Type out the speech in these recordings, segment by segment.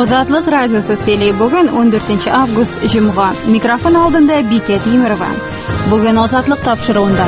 Ozodlik radiosi seli bugun 14 avgust Jum'a. Mikrofon oldinda Bika Temirova. Bugun ozodlik topshiruvida.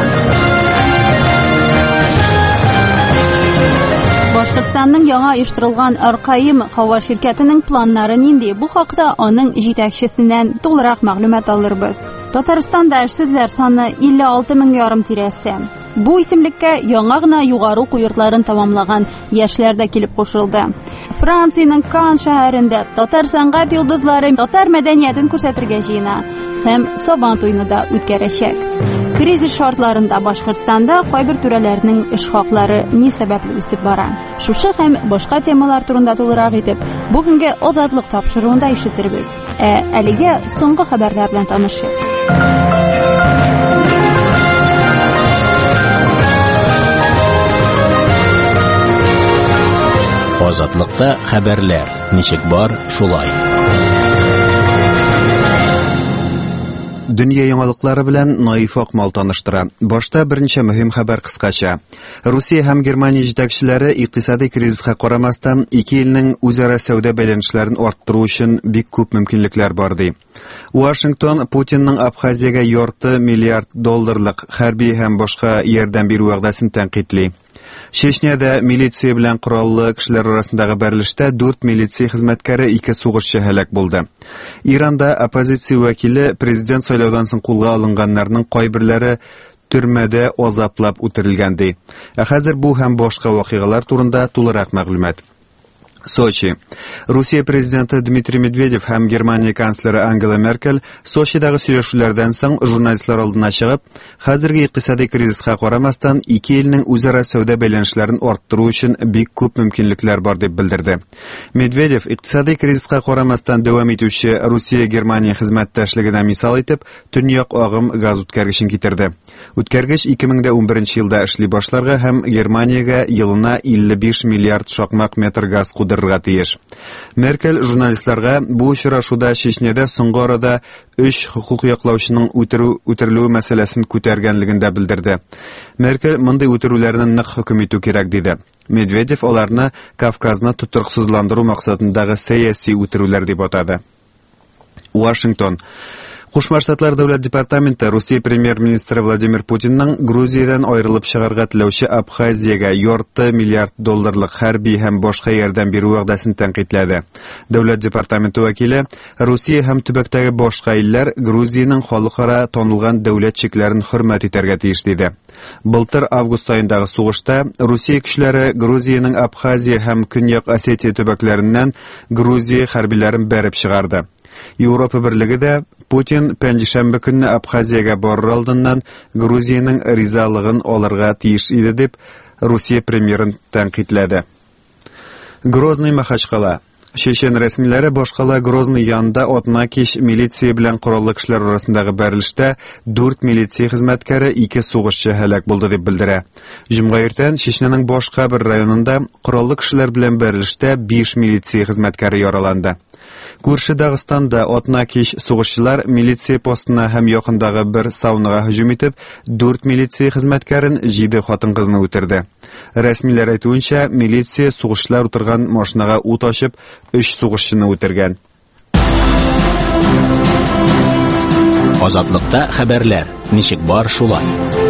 Boshqirdistonning yangi uyushtirilgan Arqayim havo shirkatining planlari nindi? Bu haqda uning yetakchisidan to'liq ma'lumot olamiz. Tataristonda ishsizlar soni 56,5 tirasi. Bu isimlikka yangagina yuqori quyruqlarini tamomlagan yoshlarda kelib qo'shildi. Fransiyaning Kan shahrida Tatar san'at yulduzlari Tatar madaniyatini ko'rsatirgan jina ham Soban to'yinida o'tkazishak. Kriz shortlarida Boshqirdistonda qo'ybir turalarining ish haqlari ne sababli o'sib boran. Shu ham boshqa temalar turida to'liq etib, bugungi ozodlik topshiruvida eshittiramiz. Aliga so'nggi xabarlar bilan tanishib. Ozodlikda xabarlar nechik bor shulay. Dünya yangilıklari bilan Naif Oqmal tanishtira. Boshda birinchi muhim xabar qisqacha. Rossiya ham Germaniya yetakchilari iqtisodiy krizisga qaramasdan ikki yilning o'zaro savdo baylanishlarini orttirish uchun bek ko'p mumkinliklar bor deydi. Washington Putinning Abxaziyaga $1 milliard harbiy ham boshqa yordam beruv va'dasini tanqidli. Chechniyada militsiya bilan qurolli kishilar orasidagi berilishda 4 militsiya xizmatkari 2 sug'urchi halok bo'ldi. Ironda oppozitsiya vakili prezident saylovidan so'ng qo'lga olinganlarning qo'ybirlari turmada azoblab o'tirilgandi. Hozir bu ham boshqa voqealar turida to'liq ma'lumot. Sochi. Rossiya prezidenti Dmitriy Medvedev ham Germaniya kansleri Angela Merkel Sochidagi сөйләшүләрдән so'ng jurnalistlar oldiga chiqib, hozirgi iqtisodiy krizisga qaramasdan ikki yilning o'zaro savdo baylanishlarini orttirish uchun bek ko'p mumkinliklar bor deb bildirdi. Medvedev iqtisodiy krizisga qaramasdan davom etuvchi Rossiya-Germaniya xizmatdoshligidan misol etib, tunyoq og'im gaz o'tkazgichini keltirdi. O'tkazgich 2011 yilda ishli boshlarga ham Germaniyaga yilina 55 milliard shoqmaq metr gaz qudurga tegish. Merkel jurnalistlarga bu uchrashuvda Chechniyada so'nggi orada 3 huquq yoqlovchining o'tiriluvchi masalasini ko'targanligini bildirdi. Merkel bunday o'tiruvlarni naq hukm etish kerak dedi. Medvedev ularni Kavkazni tuturuqsizlantiruv maqsadidagi siyosiy o'tiruvlar deb atadi. Washington. Qo'shma Shtatlar davlat departamenti Rossiya premyer ministri Vladimir Putinning Gruziyadan ayrilib chiqarga tilovchi Abxaziyaga $1 milliard harbiy ham boshqa yerdan beruv va'dasini tanqidladi. Davlat departamenti vakili Rossiya ham tubakdagi boshqa illar Gruziyaning xalqaro tanilgan davlat cheklarini hurmat etarga tegishli dedi. Bultir avgust oyidagi sug'ishda Rossiya kuchlari Gruziyaning Abxaziya ham Kunyoq Osetiya tubaklaridan Gruziya harbiylarini berib chiqardi. Yevropa birligida Putin panshanba kuni Abxaziyaga borar oldindan Gruziyaning rizolig'ini olirga tegish edi deb Rossiya premierini tanqidladi. Grozny Maxachqala. Chechen rasmiylari boshqalar Grozny yonida Otnakish militsiya bilan qurolli kishilar orasidagi berilishda 4 militsiya xizmatkari 2 sug'urchi halok bo'ldi deb bildiradi. Jum'a ertan Checheniyaning boshqa bir rayonida qurolli kishilar bilan berilishda 5 militsiya xizmatkari yaralandi. Ko'rshi Dag'istonda Otnakish sug'urchilar militsiya postini ham yaqindagi bir saunaga hujum etib, 4 militsiya xizmatkarini 7 xotin-qizni o'tirdi. Rasmiylar aytgancha, militsiya sug'urchilar o'tirgan mashinaga o't ochib, 3 sug'urchini o'tirgan. Ozodlikda xabarlar nechik bor shulay.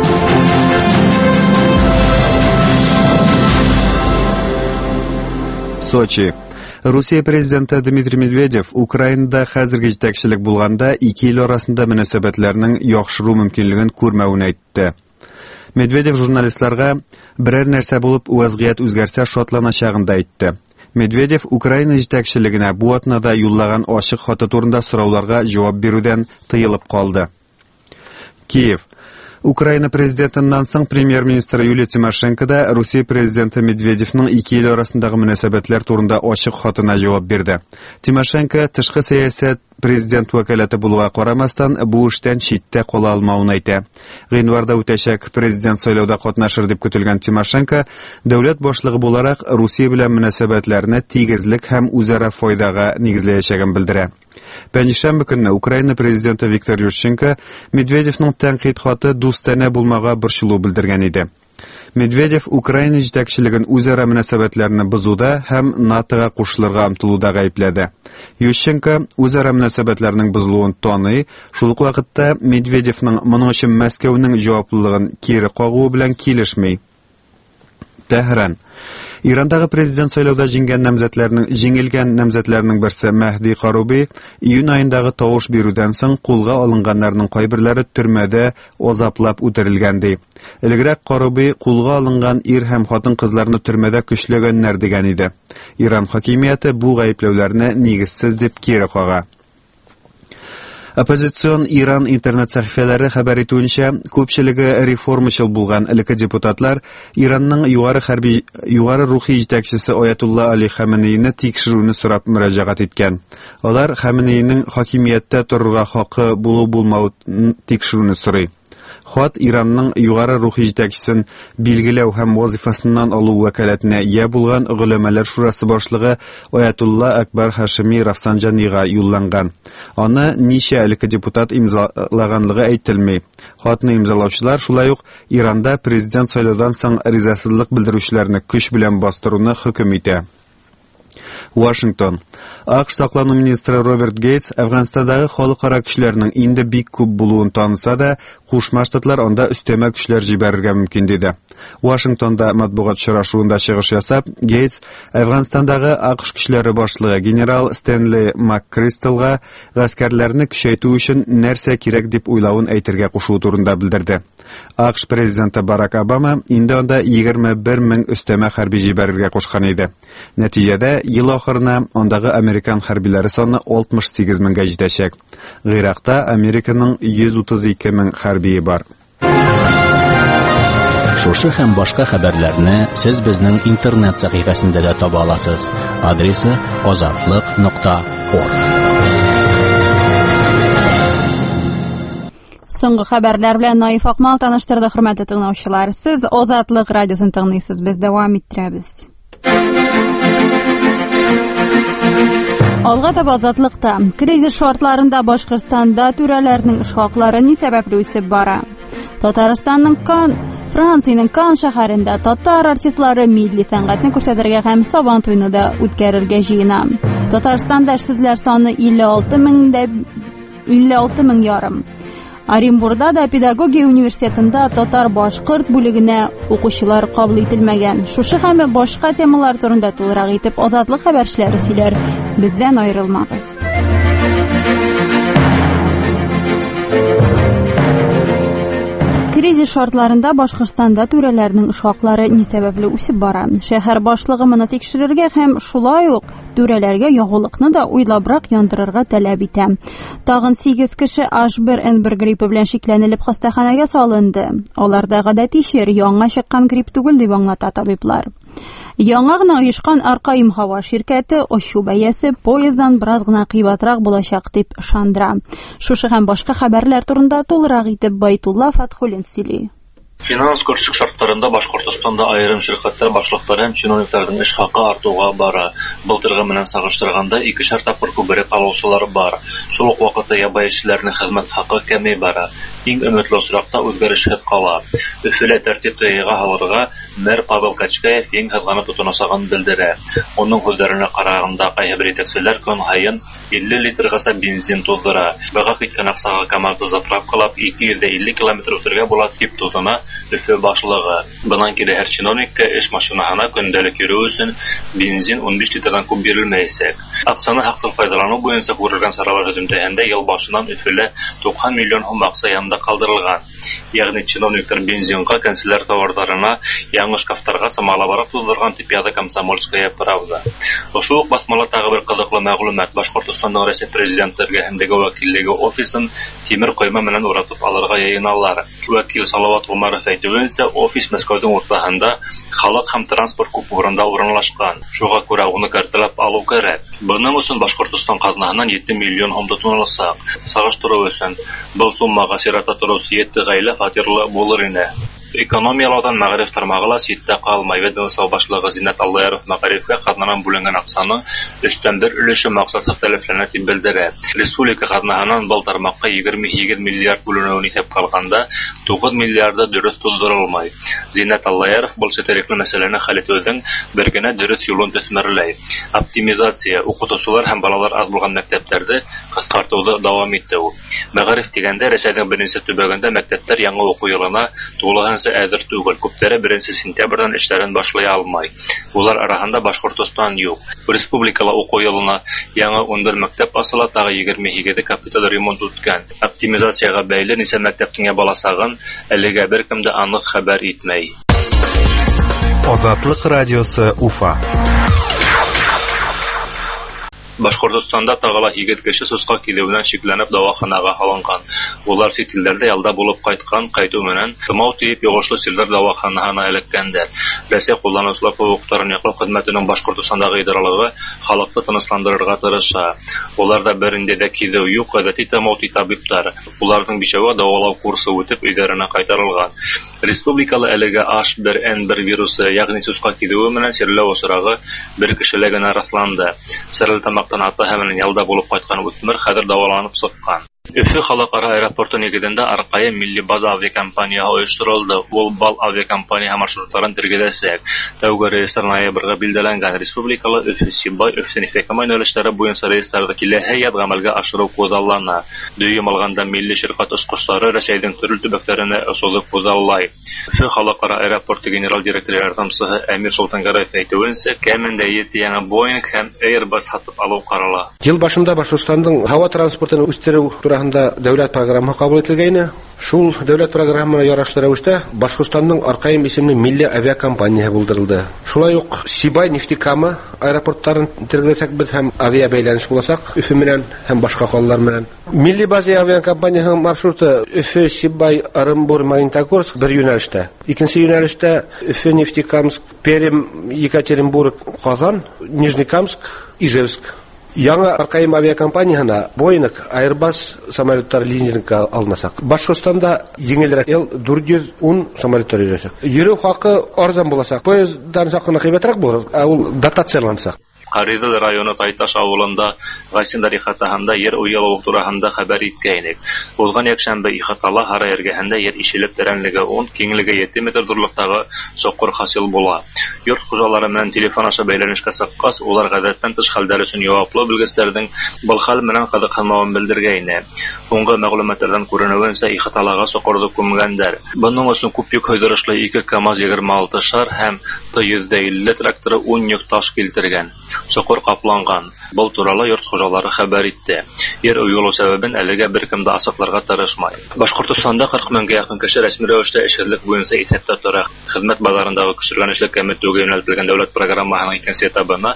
Sochi. Rossiya prezidenti Dmitriy Medvedev Ukrainada hozirgi yetakchilik bo'lganda ikki yil orasida munosabatlarning yaxshiruv mumkinligini ko'rmavini aytdi. Medvedev jurnalistlarga biror narsa bo'lib vaziyat o'zgarsa shotlanashag'ini aytdi. Medvedev Ukraina yetakchiligini bu atnada yo'llagan ochiq xati turida so'rovlarga javob beruvdan tiyilib qoldi. Kiyev. Ukraina prezidentidan so'ng premyer ministr Yuliya Timoshenkoda Rossiya prezidenti Medvedevning 2 yil orasidagi munosabatlar turida ochiq xatına javob berdi. Timoshenko tashqi siyosat prezident vakolati bo'lishiga qaramasdan bu ishdan chetda qola olmag'ini aytdi. G'invarda o'tashak prezident saylovida qatnashir deb kutilgan Timoshenko davlat boshlig'i bo'larak Rossiya bilan munosabatlarni tegizlik ham o'zaro foydaga negizlayotganini bildirdi. Panshanba kuni Ukraina prezidenti Viktor Yushchenko Medvedevning tanqid xati do'stona bo'lmaga bir shiluv bildirgan edi. Медведев Украина җитәкчелеген үзара мөнәсәбәтләрне бозуда һәм НАТОга кушылырга омтылуда гаепләде. Ющенко үзара мөнәсәбәтләрнең бозылуын таный, шул ук вакытта Медведевның моның өчен Мәскәүнең җаваплылыгын кире кагуы белән килешми. Тәһран. Ирандагы президент сайлауда җиңелгән намзәтләрнең берсе Мәхди Каруби июнь аендагы тавыш бирүдән соң кулга алынганнарның кайберләре төрмәдә азаплап үтерелгән ди. Элегрәк Каруби кулга алынган ир һәм хатын-кызларны төрмәдә көчләгәннәр дигән иде. Иран хакимияте бу гаепләүләрне нигезсез дип кире кага. Оппозицион Иран интернет сәхифәләре хәбәр итүенчә, күпчелеге реформачыл булган элекке депутатлар Иранның югары рухи җитәкчесе Аятулла Али Хаменейны тикшерүне сорап мөрәҗәгать иткән. Алар Хаменейның хакимияттә торырга хакы булу-булмауын тикшерүне сорый. Хат Иранның югары рухи җитәкчесен билгеләү һәм вазифасыннан алу вәкаләтенә ия булган Гөләмәләр шурасы башлыгы Аятулла Акбар Хашими Рафсанҗанига юлланган. Аны ничә элекке депутат имзалаганлыгы әйтелми. Хатны имзалаучылар шулай ук Иранда президент сайлаудан соң ризасызлык белдерүчеләрне көч белән бастыруны хөкем итә. Вашингтон. АКШ саклану министры Роберт Гейтс Әфганстандагы халыкара көчләрнең инде бик күп булуын таныса да, Кушма Штатлар анда өстәмә көчләр җибәрергә мөмкин диде. Вашингтонда матбугат очрашуында чыгыш ясап, Гейтс Әфганстандагы АКШ көчләре башлыгы генерал Стэнли МакКристалга гаскәрләрне көчәйтү өчен нәрсә кирәк дип уйлавын әйтергә кушуы турында белдерде. АКШ президенты Барак Обама инде анда 21 мең өстәмә хәрби җибәрергә кушкан иде. Нәтиҗәдә ел ахырына андагы американ хәрбиләре саны 68 меңгә җитәчәк. Гыйракта Американың 132 мең хәрбие бар. Шушы һәм башка хәбәрләрне сез безнең интернет сәхифәсендә дә таба аласыз. Адресы azatlык.org. Соңгы хәбәрләр белән Наиф Акмал таныштырды, хөрмәтле тыңлаучылар. Сез Азатлык радиосын тыңлыйсыз, без дәвам иттерәбез. Алга таба Азатлыкта кризис шартларында Башкортстанда түрәләрнең эш хаклары ни сәбәпле үсеп бара? Франциянең Кан шәһәрендә татар артистлары милли сәнгатьне күрсәтергә һәм Сабан туйны да үткәрергә җыена. Татарстанда эшсезләр саны 56 мең ярым. Оренбургда да педагогия университетында татар-башкорт бүлегенә укучылар кабул ителмәгән. Шушы һәм башка темалар турында тулырак итеп Азатлык хәбәрчеләре сөйләр. Бездән аерылмагыз. Кризис шартларында Башкортстанда түрәләрнең эш хаклары ни сәбәпле үсеп бара? Шәһәр башлыгы моны тикшерергә һәм шулай ук түрәләргә ягулыкны да уйлабрак яндырырга таләп итә. Тагын 8 кеше H1N1 гриппы белән шикләнелеп хастаханәгә салынды. Аларда гадәти чир, яңа чыккан грипп түгел дип аңлата табиблар. Яңа гына оешкан Аркаим һава ширкәте ачу бәясе поезддан бераз гына кыйбатрак булачак дип ышандыра. Шушы һәм башка хәбәрләр турында тулырак итеп Байтулла Фатхуллин сөйли. Финанс көрсек шартларында Башкортстанда айрым ширкәтләр башлыклары һәм чиновникларның эш хакы артуга бара. Былтыргы менән сагыштырганда 2 тапкыр күбрәк алучылар бар. Шул ук вакытта ябай эшчеләрнең хезмәт хакы кәмей бара. Иң өметле очракта үзгәрешһез кала. Өфөлә тәртип тәйгә алырга мэр Павел Качкаев ең хәзгәне тотынасаган белдерә. Оның сүзләренә караганда, кайбер җитәкчеләр көн һайын 50 литргаса бензин туздыра. Бага киткән аксага команда заправкалап 250 км үтәргә була дип тотына Өфө башлыгы. Бынан кире һәр чиновникка эш машинаһына көндәлек йөрү өчен бензин 15 литрдан күп бирелмәйсәк. Аксаны хаксыз файдалану буенча күрелгән саралар һөҗүмдәһендә ел башыннан Өфөлә 90 миллион сум акча янында калдырылган. Ягъни чиновниклар бензинга, канцеляр товарларына, яңа шкафтарга самалабарак туздырган дип яза Комсомольская правда. Ошол ук басмала тагы бер кызыклы мәгълүмат. Башкортстанның Россия президенты эргәһендәге вәкиллеге офисын тимер койма менән уратып алырга яйыналар. Вәкил Салават Умаров әйтүенчә, офис Мәскәүнең уртаһында халык һәм транспорт күпергәндә урынлашкан. Шуңа күрә уны карталап алу кирәк. Буның өчен Башкортстан казнасыннан 7 миллион сум тотынылса, сагыштыру өчен бу суммага чирата торучы 7 гаилә фатирлы булыр иде. Экономиялаудан мәгариф тармагыла ситтә калмай ведомство сау башлыгы Зиннәт Аллаяров мәгарифкә катнаган бүленгән акчаның 3/1 өлеше максатка таләпләнә дип белдерә. Республика катнаганнан бал тармакка 22 миллиард бүленүен исәп калганда 9 миллиарды дөрес туздырылмай. Зиннәт Аллаяров бу сәтерекле мәсьәләне хәл итүдән бер генә дөрес юлын төсмәрләй. Оптимизация, укытучылар һәм балалар аз булган мәктәпләрдә кыскартуды дәвам итү. Мәгариф дигәндә Рәсәйнең беренче төбәгендә мәктәпләр яңа уку елына тулыгынча әзер түгел. Күпләре 1 сентябрьдән эшләрен башлый алмай. Улар арасында Башкортстан юк. Республикала уку елына яңа 11 мәктәп ачыла, тагы 22 капиталь ремонт үткән. Оптимизациягә бәйле ничә мәктәптән баласагын әлегә беркем дә анык хәбәр итмәй. Азатлык радиосы Уфа. Башкортстанда тагыла 2 кеше суска килүеннән шикләнеп дәваханага һалынган. Улар сит илләрдә ялда булып кайткан, кайту менән тымау тиеп йогышлы силләр дәваханага эләккәндәр. Рәсәй кулланучылар хукукларын яклау хезмәтенең Башкортстандагы идаралыгы халыкны тынычландырырга тырыша. Уларда беринде дә килү юк, гадәти тымау табиблар. Уларның бичәве дәвалау курсы үтеп өйләренә кайтарылган. Республикалы әлегә H1N1 вирусы, ягъни суска килүе менән сирләү осрагы бер кешелә генә расланды. Ата һәм ялда булып кайткан үсмер хәзер дәваланып сыккан. Өфе халыкара аэропорты нигезендә Аркаим милли база авиакомпаниясе оештырылды. Ул бал авиакомпания маршрутларын тергезәсәк. Тәүге рейслар ноябрьгә билдәләнгән. Республикалы Өфе-Сибай, Өфе-Нефтекамай юнәлешләре буенча рейсларда киләһе ел гамәлгә ашыру күзаллана. Дөйем алганда милли ширкәт очкычлары Рәсәйнең төрле төбәкләренә ысулы күзаллай. Өфе халыкара аэропорты генераль директоры ярдәмчесе Әмир Солтангараев әйтүенчә, кемендә 7 яңа Boeing һәм Airbus сатып алу карала. Ел башында Башкортстанның һава транспортын үстерү турында дәүләт программасы кабул ителгәйне. Шул дәүләт программасына ярашлы рәвештә Башкортстанның Аркаим исемле милли авиакомпаниясе булдырылды. Шулай ук Сибай, Нефтекама аэропортларын тергезәсәк без һәм авиабәйләнеш булачак Өфе менән һәм башка калалар менән. Милли база авиакомпаниясының маршруты Өфе, Сибай, Оренбур, Магнитогорск бер юнәлештә. Икенче юнәлештә Өфе, Нефтекамск, Пермь, Екатеринбург, Казан, Нижнекамск, Ижевск. Яңа Аркаим авиакомпаниясына Boeing, Airbus самолетлары лизингка алынасак. Башкортстанда еңелрәк L410 самолетлар йөрәсәк. Йөрү хакы арзан булачак. Поезддан сакына кыйбатрак булыр, ул дотациялансак. Каридел районы Тайташ авылында Гайсиндар ихатаһында ер уялу тураһында хәбәр иткәйнек. Узган якшәмбе ихатала Хара ергәһендә ер ишелеп тәрәнлеге 10, киңлеге 7 метр дурлыктагы соқыр хасил була. Йорт хуҗалары менән телефон аша бәйләнешкә сыккас, улар гадәттән тыш хәлләр өчен җаваплы белгечләрнең был хәл менән кызыксынмавын белдергәйне. Соңгы мәгълүматлардан күренүенчә ихаталага соқырды күмгәннәр. Буның өчен күп йөк хайдырышлы 2 КАМАЗ 26 шар һәм Т150 тракторы 10 йөк таш килтергән. Соқыр капланган. Бұл туралы йорт хуҗалары хәбәр итте. Ер уелу сәбәбен әлегә беркем дә ачыкларга тырышмай. Башкортстанда 40 меңгә якын кеше рәсми рәвештә эшчәнлек буенча исәптә тора. Хезмәт базарындагы күчергән эшлек кәметүгә юнәлтелгән дәүләт программаһының икенче этабына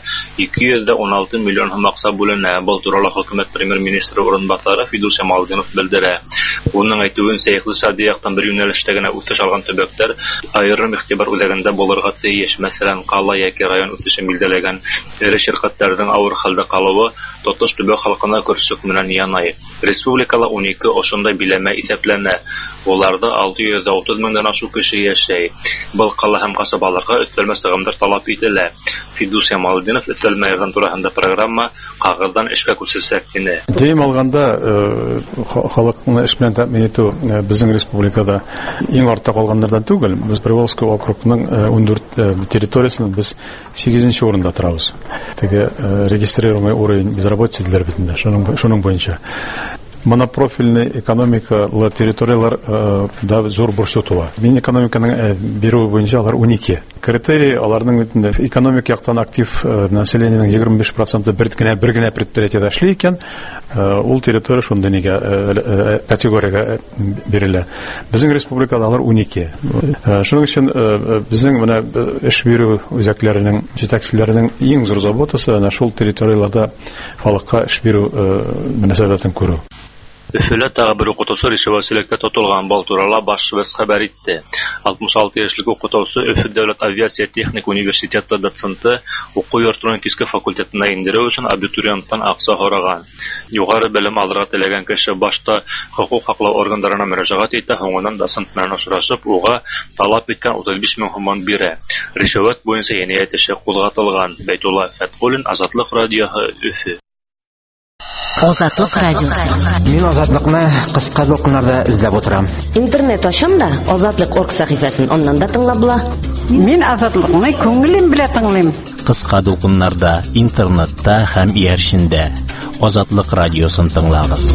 216 миллион сум акча бүленә. Бұл туралы хөкүмәт премьер-министры урынбасары Фидус Ямалдинов белдерә. Уның әйтүенчә, икътисади яктан бер юнәлештә генә үсеш алган төбәкләр аерым игътибар үзәгендә булырга тиеш. Мәсәлән, Кала яки район үсеше билдәләгән ширкәтләрнең авыр хәлдә калуы тотыш төбәк халкына көрсөк менән янай. Республикала 12 ошондай биләмә исәпләнә. Уларда 630 меңдән ашу кеше яшәй. Был кала һәм касабаларга өстәлмә сыгымдар таләп ителә. Фидус Ямалдинов өстәлмә йөргән турында программа кагыздан эшкә күчерсәк кенә. Дөйем алганда халыкны эш белән тәэмин итү безнең республикада иң артта калганнардан түгел. Без Приволжский округның 14 территориясында біз 8-нче урында торабыз. Теге регистрированный уровень безработицы диләр бит инде. Шуның буенча монопрофильный экономикалы территориялар да зур бурчу тула. Мин экономиканың бирү буенча алар 12. Критерий аларның битендә экономик яктан актив населениенең 25% бер генә предприятиедә эшли икән, ул территория шунда нигә категорияга бирелә. Безнең республикада алар 12. Шуның өчен безнең менә эш бирү үзәкләренең җитәкчеләренең иң зур заботасы шул территорияларда халыкка эш бирү мөнәсәбәтен күрү. Өфөлә тагы бер укытучы ришвәтчелеккә тотылган Балтурала башыбыз хәбәр итте. 66 яшьлек укытучы Өфө дәүләт авиация техник университеты доценты уку йортының киске факультетына индерү өчен абитуриенттан акча сораган. Югары белем алырга теләгән кеше башта хукук хаклау органнарына мөрәҗәгать итә, һәм доцент белән очрашып, уга талап иткән 35 мең сум бирә. Ришвәт буенча җинаять эше кузгатылган. Бәйтулла Фәткулин, Азатлык радиоһы, Өфө. Азатлык радиосы. Мин Азатлыкны кыска докумнарда эзләп утырам. Интернет ачам да Азатлык.орг сәхифәсен аннан да тыңлап була. Мин Азатлыкны күңелем белән тыңлыйм. Кыска докумнарда, интернетта һәм ияршендә Азатлык радиосын тыңлагыз.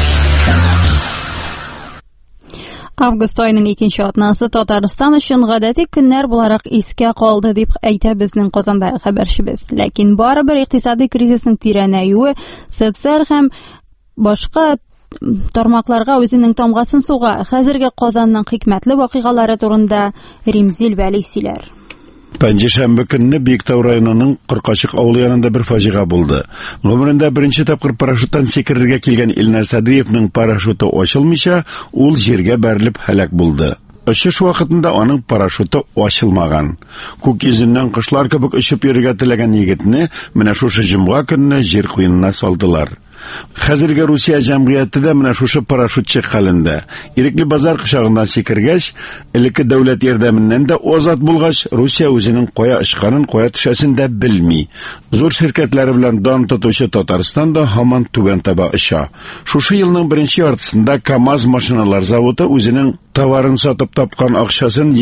Август айының 2нче атнасы Татарстан өчен гадәти көннәр буларак искә калды дип әйтә безнең Казанда хәбәрчебез. Ләкин барыбер икътисади кризисның тирәнәюе, социаль һәм башка тармакларга үзенең тамгасын суга. Хәзерге Казанның хикмәтле вакыйгалары турында Римзил Вәли сөйләр. Пәнҗешәмбе көнне Биектау районының Кыркачык авылы янында бер фаҗига булды. Гомерендә беренче тапкыр парашюттан сикерергә килгән Илнар Садриевның парашюты ачылмыйча, ул җиргә бәрелеп һәлак булды. Очыш вакытында аның парашюты ачылмаган. Күк йөзеннән кышлар кебек очып йөрергә теләгән егетне менә шушы җомга көнне җир куенына салдылар. Хәзерге Русия җәмгыяте менә шушы парашютчы хәлендә. Ирекле базар кышагында сикергәч, элекке дәүләт ярдәменнән дә азат булгач, Русия үзенең кая очканын, кая төшәсен дә белми. Зур ширкәтләре белән дан тотучы Татарстан да һаман түбән таба оча. Шушы елның беренче яртысында КАМАЗ машиналар заводы үзенең товарын сатып тапкан акчасын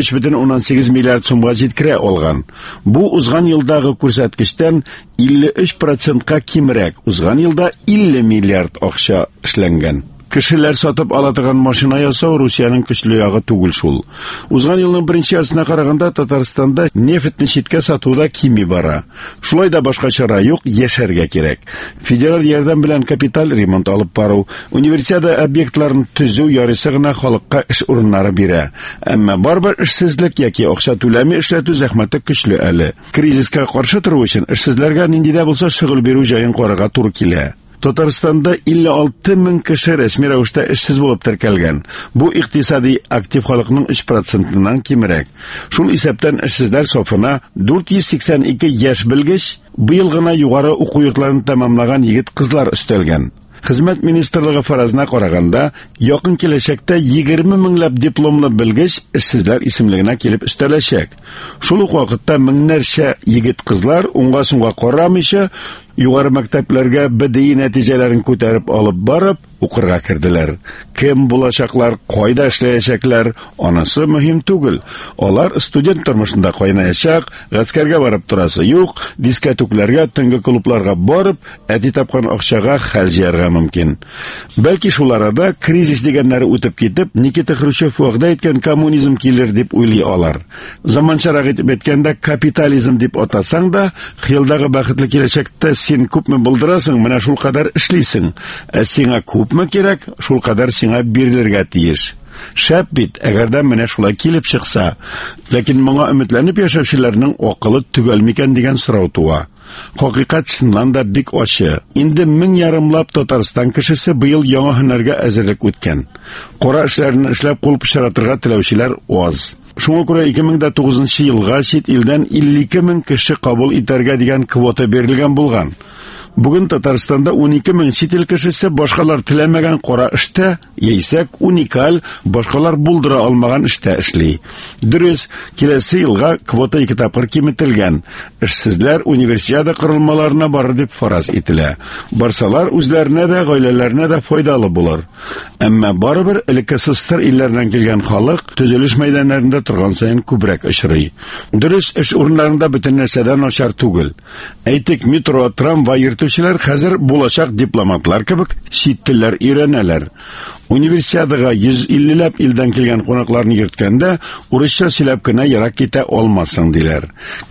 23,18 миллиард сумга җиткерә алган. Бу узган елдагы күрсәткечтән 53%-ка кимрәк. Узган елда 50 миллиард акча эшләнгән. Кешеләр сатып ала торган машина ясау Русиянең көчле ягы түгел шул. Узган елның беренче яртысына караганда Татарстанда нефтьне читкә сатуда кими бара. Шулай да башка чара юк, яшәргә кирәк. Федераль ярдәм белән капиталь ремонт алып бару, универсиада объектларын төзү ярыйсы гына халыкка эш урыннары бирә. Әмма барбер эшсезлек яки акча түләме эшләтү зәхмәте көчле әле. Кризиска каршы тору өчен эшсезләргә нинди дә булса шөгыль бирү җаен карарга туры килә. Татарстанда 56 мең кеше рәсми рәвештә эшсез булып теркәлгән. Бу икътисади актив халыкның 3%-нан кимрәк. Шул исәптән эшсезләр сафына 482 яшь белгеч, быел гына югары уку йортларын тәмамлаган егет-кызлар өстәлгән. Хезмәт министрлыгы фаразына караганда, якын киләчәктә 20 меңләп дипломлы белгеч эшсезләр исемлегенә килеп өстәләчәк. Шул ук вакытта меңнәрчә егет-кызлар уңга-сунга карамыйча югары мәктәпләргә БДИ нәтиҗәләрен күтәреп алып барып укырга керделәр. Кем булачаклар, кайда эшләячәкләр, анысы мөһим түгел. Алар студент тормышында кайнаячак, гаскәргә барып торасы юк, дискотекларга, төнге клубларга барып, әти тапкан акчага хәл җыярга мөмкин. Бәлки шул арада кризис дигәннәре үтеп китеп, Никита Хрущев вәгъдә иткән коммунизм килер дип уйлый алар. Заманчарак итеп әйткәндә капитализм дип атасаң да, хыялдагы бәхетле киләчәктә син күпме булдырасың, менә шул кадәр эшлисең. Ә сиңа күпме кирәк, шул кадәр сиңа бирелергә тиеш. Шәп бит, әгәр дә менә шулай килеп чыкса. Ләкин моңа өметләнеп яшәүчеләрнең акылы түгел микән дигән сорау туа. Хакыйкать чыннан да бик ачы. Инде 1000 ярымлап Татарстан кешесе быел яңа һөнәргә әзерлек үткән. Кара эшләрне эшләп кул пычратырга теләүчеләр аз. Шуңа күрә 2009 елга чит илдән 52 мең кеше кабул итәргә дигән квота бирелгән булган. Бүген Татарстанда 12 мең чит ил кешесе башкалар теләмәгән кара эштә, яисә уникаль башкалар булдыра алмаган эштә эшли. Дөрес, киләсе елга квота 2 тапкыр киметелгән. Эшсезләр универсиада корылмаларына барыр дип фараз ителә. Барсалар үзләренә дә, гаиләләренә дә файдалы булыр. Әмма барыбер элекке СССР илләреннән килгән халык төзелеш мәйданнарында торган саен күбрәк очрый. Дөрес, эш урыннарында бөтен нәрсәдән начар түгел. Әйтик, метро, трамвай йөртүчеләр хәзер булачак дипломатлар кебек чит телләр өйрәнәләр. Универсиадага 150ләп илдән килгән кунакларны йөрткәндә урысча сөйләп кенә ярак китә алмасын диләр.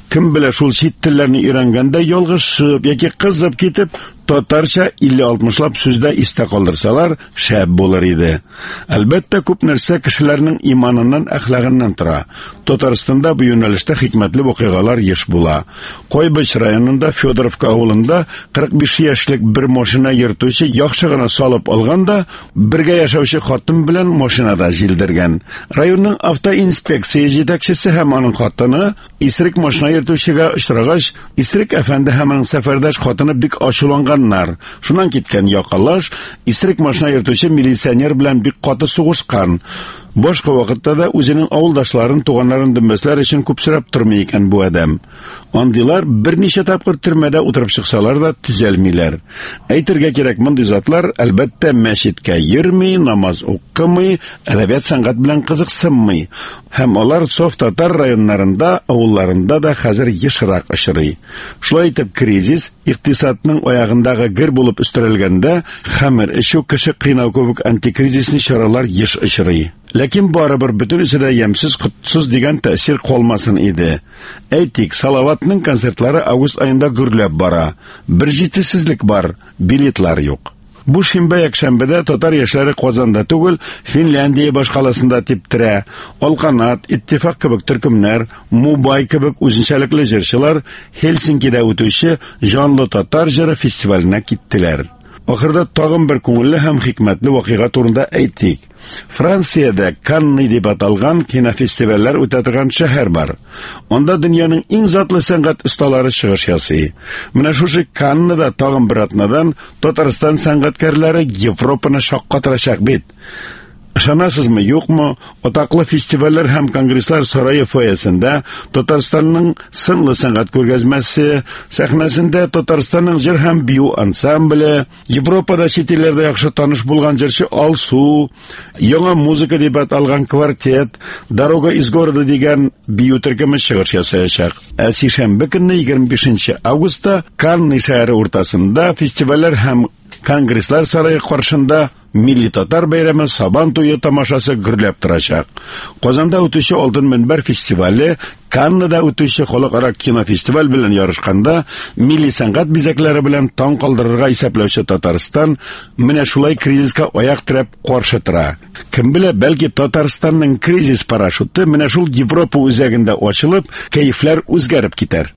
Кем белә шул чит телләрне өйрәнгәндә ялгышып яки кызып китеп, татарча 50-60лап сүздә истә калдырсалар, шәп булыр иде. Әлбәттә, күп нәрсә кешеләрнең иманыннан, әхлагыннан тора. Татарстанда бу юнәлештә хикмәтле вакыйгалар еш була. Койбыч районында Федоровка авылында 45 яшьлек бер машина йөртүче яхшы гына салып алганда, бергә яшәүче хатын белән машинада җилдергән. Районның автоинспекция җитәкчесе һәм аның хатыны исерек машина йөртүчегә очрагач, исерек әфәнде һәм аның сәфәрдәш хатыны бик ачуланган. Шуннан киткән якалаш исерек машина йөртүче милиционер белән бик каты сугышкан. Башка вакытта да үзенең авылдашларын, туганнарын дөмбәсләр өчен күп сорап тормый икән бу адәм. Андыйлар берничә тапкыр төрмәдә утырып чыксалар да төзәлмиләр. Әйтергә кирәк, мондый затлар әлбәттә мәчеткә йөрми, намаз укымый, әдәбият сәнгать белән кызыксынмый. Һәм алар соф татар районнарында, авылларында да хәзер ешрак очрый. Шулай итеп, кризис икътисадның аягындагы гер булып үстерелгәндә, хәмер эчү, кеше кыйнау кебек антикризисный чаралар еш очрый. Ләкин барыбер бөтенесе дә ямсыз, котсыз дигән тәэсир калмасын иде. Әйтик, Салаватның концертлары август айында гөрләп бара. Бер җитешсезлек бар, билетлар юк. Бу шимбә-якшәмбәдә татар яшьләре Казанда түгел, Финляндия башкаласында типтерә. Алканат, Иттифак кебек төркемнәр, Мубай кебек үзенчәлекле җырчылар Хельсинкида үтүче Җанлы татар җыры фестиваленә киттеләр. Ахырда тагын бер күңелле һәм хикмәтле вакыйга турында әйтик. Франциядә Канны дип аталган кинофестивальләр үтә торган шәһәр бар. Анда дөньяның иң затлы сәнгать осталары чыгыш ясый. Менә шушы Канныда тагын бер атнадан Татарстан сәнгатькәрләре Европаны шаккатырачак бит. Ышанасызмы, юкмы, атаклы фестивальләр һәм конгресслар сарае фойесында Татарстанның сынлы сәнгать күргәзмәсе, сәхнәсендә Татарстанның җыр һәм бию ансамбле, Европада чит илләрдә яхшы таныш булган җырчы Алсу, яңа музыка дип аталган квартет, Дорога из города дигән бию төркеме чыгыш ясаячак. Ә сишәмбе көнне 25 августта Канны шәһәре уртасында фестивальләр һәм конгресслар сарае каршында Милли татар бәйрәме Сабан туе тамашасы гөрләп торачак. Казанда үтүче Алтын мөнбәр фестивале, Каннада үтүче халыкара кинофестиваль белән ярышканда милли сәнгать бизәкләре белән таң калдырырга исәпләүче Татарстан менә шулай кризиска аяк терәп каршы тора. Кем белә, бәлки Татарстанның кризис парашюты менә шул Европа үзәгендә ачылып, кәефләр үзгәреп китәр.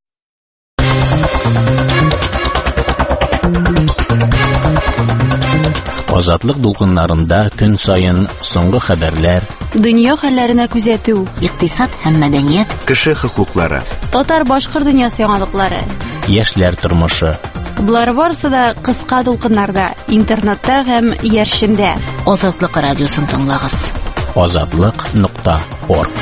Азатлык дулкыннарында көн сайын соңгы хәбәрләр, дөнья хәлләренә күзәтү, икътисад һәм мәдәният, кеше хокуклары, татар-башкорт дөньясы яңалыклары, яшьләр тормышы. Булар барысы да кыска дулкыннарда, интернетта һәм яршендә. Азатлык радиосын тыңлагыз. Azatlyk.org.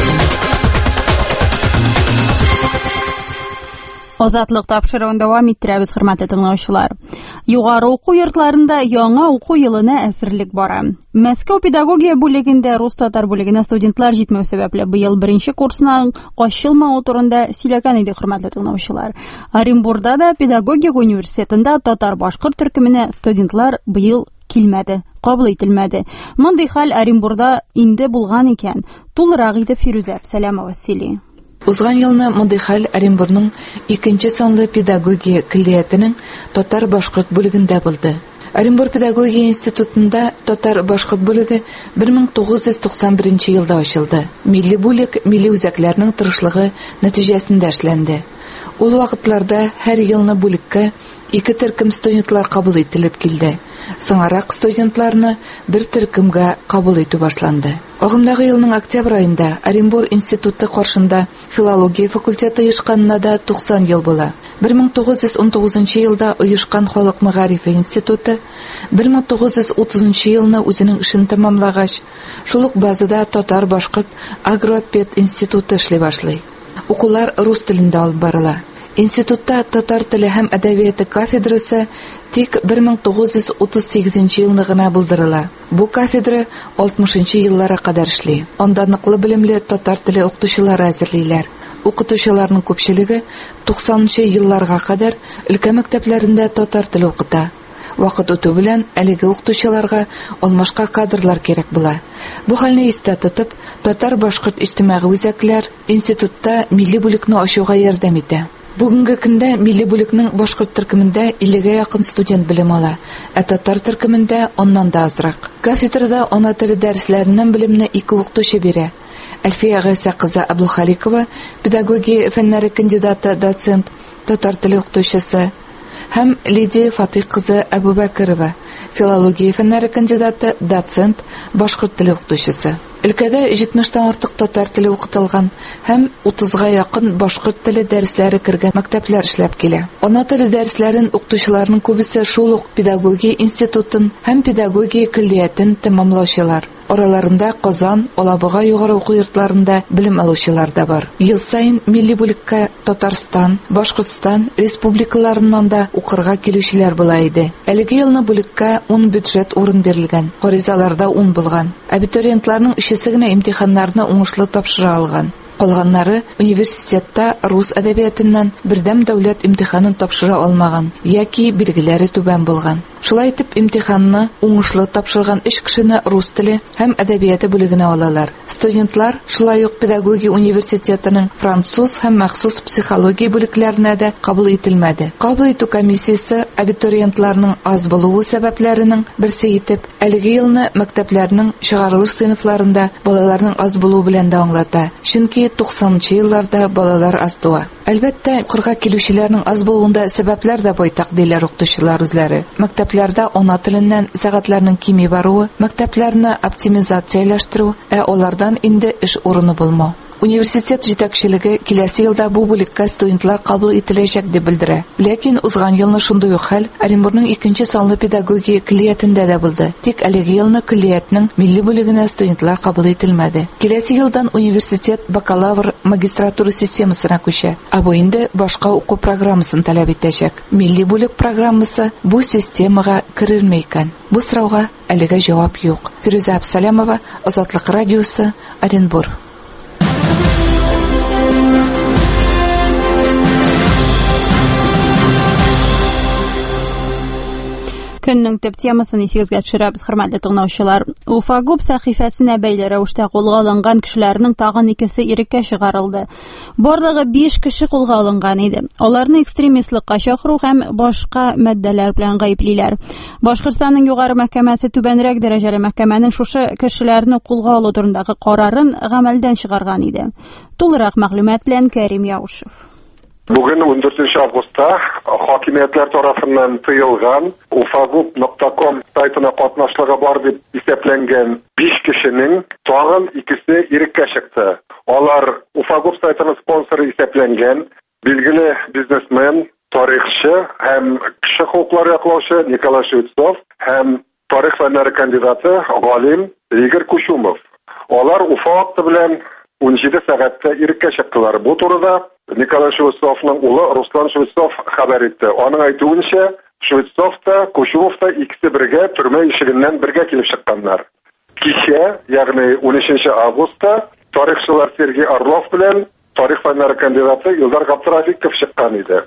Азатлык тапшыруын дәвам иттерәбез, хөрмәтле тыңлаучылар. Югары уку йортларында яңа уку елына әзерлек бара. Мәскәү педагогия бүлегендә рус-татар бүлегенә студентлар җитмәү сәбәпле быел беренче курсның ачылмауы турында сөйләгән иде, хөрмәтле тыңлаучылар. Оренбургда да педагогия университетында татар-башкорт төркеменә студентлар быел килмәде, кабул ителмәде. Мондый хәл Оренбургда инде булган икән. Тулырак итеп Фирүзә Сәләмова сөйли. Узган елны мондый хәл Оренбургның 2нче санлы педагогия киллиятының татар-башкорт бүлегендә булды. Оренбург педагогия институтында татар-башкорт бүлеге 1991 елда ачылды. Милли бүлек милли үзәкләрнең тырышлыгы нәтиҗәсендә эшләнде. Ул вакытларда һәр елны бүлеккә 2 төркем студентлар кабул ителеп килде. Соңарак студентларны бер төркемгә кабул итү башланды. Агымдагы елның октябрь аенда Оренбург институты каршында филология факультеты оешканына да 90 ел була. 1919 елда оешкан халык мәгарифе институты 1930 елны үзенең эшен тәмамлагач, шул ук базада татар-башкорт агропед институты эшли башлый. Укулар рус телендә алып барыла. Институтта татар теле һәм әдәбияты кафедрасы тик 1938 елны гына булдырыла. Бу кафедра 60-нчы елларга кадәр эшли. Анда ныклы белемле татар теле укытучылары әзерлиләр. Укытучыларның күпчелеге 90-нчы елларга кадәр өлкә мәктәпләрендә татар теле укыта. Вакыт үтү белән әлеге укытучыларга алмашка кадрлар кирәк була. Бу хәлне истә тотып, Татар-башкорт иҗтимагый үзәкләр институтта милли бүлекне ачуга ярдәм итә. Бүгенге көндә милли бүлекнең башкорт төркемендә 50-га якын студент белем ала, татар төркемендә оннан да азрак. Кафедрада ана теле дәресләреннән белемне 2 укытучы бирә. Әлфия Гайса кызы Абдулхаликова, педагогия фәннәре кандидаты, доцент, татар теле укытучысы, һәм Лидия Фатих кызы Абубакырова, филология фәннәре кандидаты, доцент, башкорт теле укытучысы. Өлкәдә 70-тан артык татар теле укытылган һәм 30-га якын башкорт теле дәресләре кергән мәктәпләр эшләп килә. Ана теле дәресләрен укытучыларның күбесе шул ук педагогия институтын һәм педагогия көллиятен тәмамлаучылар. Араларында Казан, Алабуга югары уку йортларында белем алучылар да бар. Ел сайын милли бүлеккә Татарстан, Башкортстан республикаларыннан да укырга килүчеләр була иде. Әлеге елны бүлеккә 10 бюджет урын бирелгән. Гаризаларда 10 булган. Абитуриентларның өчесе генә имтиханнарны уңышлы тапшыра алган. Калганнары университетта рус әдәбиятыннан бердәм дәүләт имтиханын тапшыра алмаган яки билгеләре түбән булган. Шулай итеп, имтиханны уңышлы тапшырган 3 кешене рус теле һәм әдәбияты бүлегенә алалар. Студентлар шулай ук педагогия университетының француз һәм махсус психология бүлекләренә дә кабул ителмәде. Кабул итү комиссиясе абитуриентларның аз булуы сәбәпләренең берсе итеп, әлеге елны мәктәпләрнең чыгарылыш сыйныфларында балаларның аз булуы белән дә аңлата. Чөнки 90-нчы елларда балалар аз туа. Әлбәттә, укырга килүчеләрнең аз булуында сәбәпләр дә байтак диләр укытучылар үзләре. Мәктәпләрдә ана теленнән сәгатьләрнең кими баруы, мәктәпләрне оптимизацияләштерү, алардан инде эш урыны булмау. Университет җитәкчелеге киләсе елда бу бүлеккә студентлар кабул ителәчәк дип белдерә. Ләкин узган елны шундый ук хәл Оренбургның 2-нче санлы педагогия көллиятендә дә булды. Тик әлеге елны көллиятның милли бүлегенә студентлар кабул ителмәде. Киләсе елдан университет бакалавр магистратура системасына күчә. Бу инде башка уку программасын таләп итәчәк. Милли бүлек программасы бу системага керерме икән? Бу сорауга әлегә җавап юк. Фируза Абсалямова, Азатлык радиосы, Оренбург. Көннең төп темасын исегезгә төшерәбез, хөрмәтле тыңлаучылар. Уфагуб сәхифәсенә бәйле рәвештә кулга алынган кешеләрнең тагын 2-се иреккә чыгарылды. Барлыгы 5 кеше кулга алынган иде. Аларны экстремистлыкка чакыру һәм башка матдәләр белән гаеплиләр. Башкортстанның югары мәхкәмәсе түбәнрәк дәрәҗәле мәхкәмәнең шушы кешеләрне кулга алу турындагы карарын гамәлдән чыгарган иде. Тулырак мәгълүмат белән Кәрим Яушев. Bugün 14 Avgust'ta hakimiyetler tarafından tıyılgan ufagub.com saytına katnaşlığı var deb iseplengen 5 kişinin tağın 2'si irikке çıktı. Onlar Ufagub saytının sponsoru iseplengen bilgili biznesmen, tarihçi hem kişi hukukları yaklauşı Nikolay Shvetsov hem tarih fənləri kandidatı Galim Igor Kushumov. Onlar Ufagub bilen 17 saatdə irikке çıktılar. Bu turda Nikolay Shvetsovның улы Ruslan Shvetsov xabar etdi. Оның айтуынша, Shvetsov da, Kushumov da ikisi birga türme ишигиннән birga kelib chiqqanlar. Кичә, ягъни 13 августта, tarixchilar Sergey Orlov bilan tarix fənləri kandidаты Ildar G'abdurafikov chiqqan edi.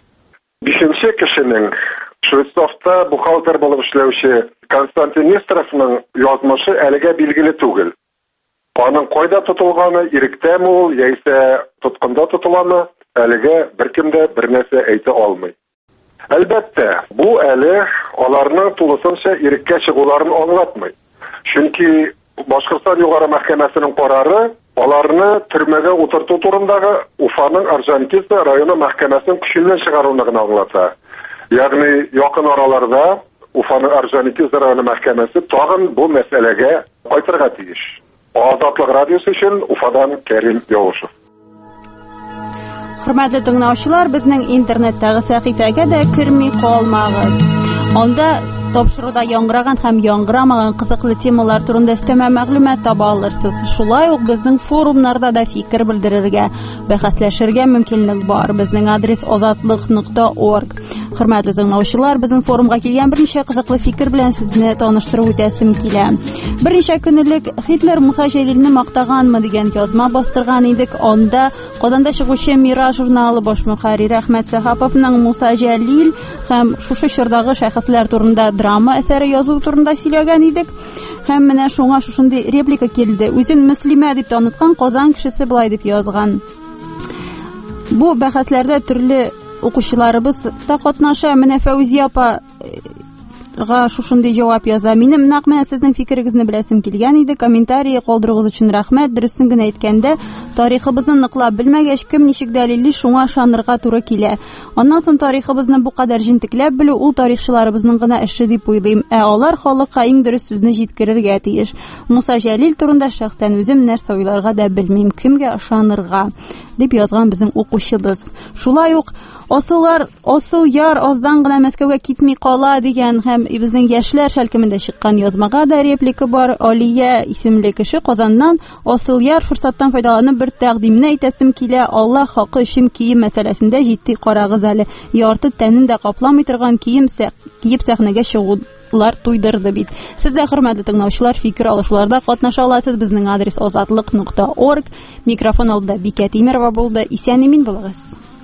5-нче кешенең Shvetsovda бухгалтер булып эшләүче Konstantin Nesterovның язмышы әлегә билгеле түгел. Аның кайда тотылганы, иректәме ул, яисә тоткында тотыламы, әлегә беркем дә бернәрсә әйтә алмый. Әлбәттә, бу әле аларның тулысынча иреккә чыгуларын аңлатмый. Чөнки Башкортстан югары мәхкәмәсенең карары аларны төрмәгә утырту турындагы Уфаның Орджоникидзе районы мәхкәмәсенең көченнән чыгаруны гына аңлата. Ягъни якын араларда Уфаның Орджоникидзе районы мәхкәмәсе тагын бу мәсьәләгә кайтырга тиеш. Азатлык радиосы өчен Уфадан Кәрим Яушев. Хөрмәтле тыңлаучылар, безнең интернеттагы сәхифәгә дә кирми калмагыз. Анда тапшыруда яңгыраган һәм яңгырамаган кызыклы темалар турында өстәмә мәгълүмат таба алырсыз. Шулай ук безнең форумнарда да фикер белдерергә, бәхәсләшергә мөмкинлек бар. Безнең адрес azatlyk.org. Хөрмәтле тыңлаучылар, безнең форумга килгән берничә кызыклы фикер белән сезне таныштырып үтәсем килә. Берничә көнлек Хитлер Муса Җәлилне мактаганмы дигән язма бастырган идек. Анда Казанда чыгучы Мира журналы баш мөхәррире Әхмәт Сахаповның Муса Җәлил һәм шушы чордагы шәхесләр турында драма әсәре язу турында сөйләгән идек. Һәм менә шуңа шушындый реплика килде. Үзен Мөслимә дип таныткан Казан кешесе булай дип язган. Бу бәхәсләрдә төрле укучыларыбыз да катнаша. Менә Фәүзия апа шушындый җавап яза. Минем нәкъ менә сезнең фикерегезне беләсем килгән иде. Комментарий калдырыгыз өчен рәхмәт. Дөресен генә әйткәндә, тарихыбызны ныклап белмәгәч, кем ничек дәлилли, шуңа ышанырга туры килә. Аннан соң тарихыбызны бу кадәр җентекләп белү ул тарихчыларыбызның гына эше дип уйлыйм. Алар халыкка иң дөрес сүзне җиткерергә тиеш. Муса Җәлил турында шәхсән үзем нәрсә уйларга да белмим, кемгә ышанырга дип язган безнең укучыбыз. Шулай ук асыл яр аздан гына Мәскәүгә китми кала дигән һәм безнең яшьләр шәлкемендә чыккан язмага да реплика бар. Алия исемле кеше Казаннан асыл яр форсаттан файдаланып бер тәкъдимне әйтәсем килә. Аллаһ хакы өчен кием мәсьәләсендә җитди карагыз әле. Ярты тәнен дә капламый торган кием киеп сәхнәгә чыгулар туйдырды бит. Сез дә, хөрмәтле тыңлаучылар, фикер алышуларда катнаша аласыз. Безнең адрес azatlык.org. Микрофон алдында Бикә Тимерова булды. Исән-имин булыгыз.